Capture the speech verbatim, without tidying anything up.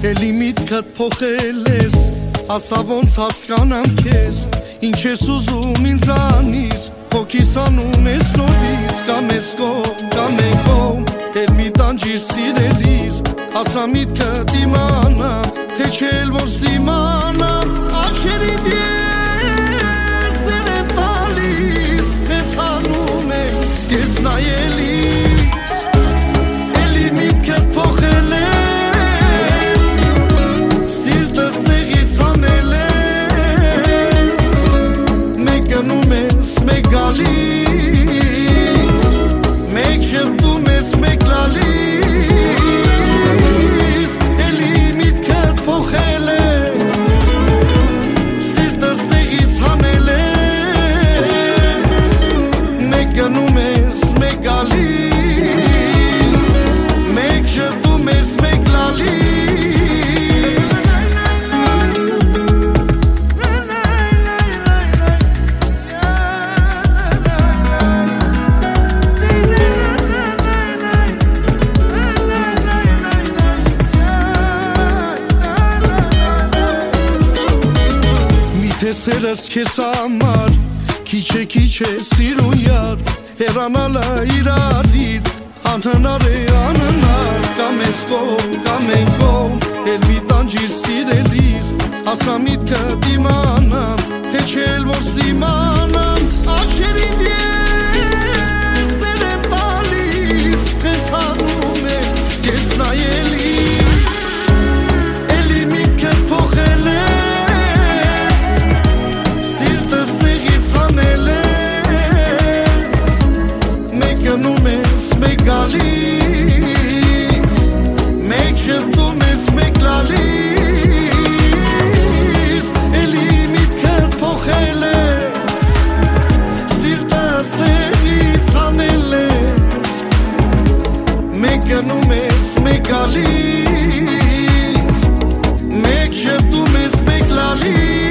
Էլի միտքդ փոխել ես, ասա ոնց հասկանամ քեզ, ինչ ես ուզում ինձանից, հոգիս անում ես նորից, կամ ես կողմ, կամ են կողմ, էլ մի տանջիր սիրելիս, ասա միտքդ իմանամ, թե չէ էլ ոնց դիմանամ, աչերիդ ես երև տալիս, թե թանում եմ ես նայելիս, էլի միտքդ փոխել ես, մեկ գալիս, մեկ շպտում ես, մեկ լալիս, էլի միտքդ փոխել ես, սիրտս տեղից հանել ես, մեկ գնում ես, մեկ գալիս, մեկ շպտում ես, մեկ լալիս. Սերս քեզ համար քիչ է քիչ է սիրուն յար հեռանալը իրարից անհնար է անհնար կամ ես կողմ կամ են կողմ էլ մի տանջիր սիրելիս ասա միտքդ իմանամ թե չէ էլ ոնց դիմանամ աչերիդ ես երև տալիս թե թանում եմ ես նայելիս էլի միտքդ փոխել է Գնում ես, մեկ գալիս, մեկ շպտում ես, մեկ լալիս, էլի միտքդ փոխել ես, սիրտս տեղից հանել ես, մեկ գնում ես, մեկ գալիս, մեկ շպտում ես, մեկ լալիս